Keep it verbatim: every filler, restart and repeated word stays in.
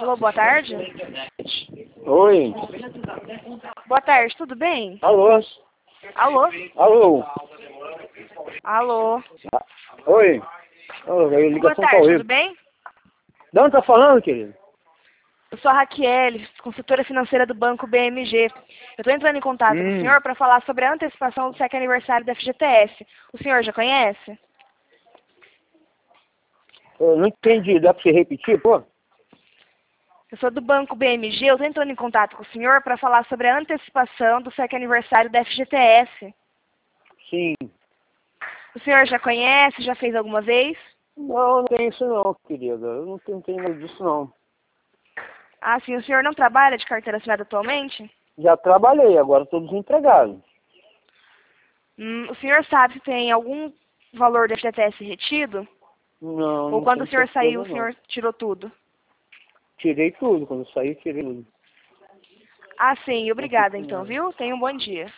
Alô, boa tarde. Oi. Boa tarde, tudo bem? Alô. Alô? Alô. Alô? Ah, Oi. Ô, a Boa ligação tá tarde, tudo horrível. bem? De onde tá falando, querido? Eu sou a Raquel, consultora financeira do Banco B M G. Eu estou entrando em contato com o Hum. senhor para falar sobre a antecipação do sétimo aniversário da F G T S. O senhor já conhece? Eu não entendi. Dá pra você repetir, pô? Eu sou do Banco B M G, eu estou entrando em contato com o senhor para falar sobre a antecipação do sétimo aniversário da F G T S. Sim. O senhor já conhece, já fez alguma vez? Não, não tem isso não, querida. Eu não tenho, tenho nada disso não. Ah, sim, o senhor não trabalha de carteira assinada atualmente? Já trabalhei, agora estou desempregado. Hum, o senhor sabe se tem algum valor da F G T S retido? Não, Ou não quando tenho o senhor certeza saiu, o não. senhor tirou tudo? Tirei tudo. Quando eu saí, tirei tudo. Ah, sim, Não obrigada fico então, nada. viu? Tenha um bom dia.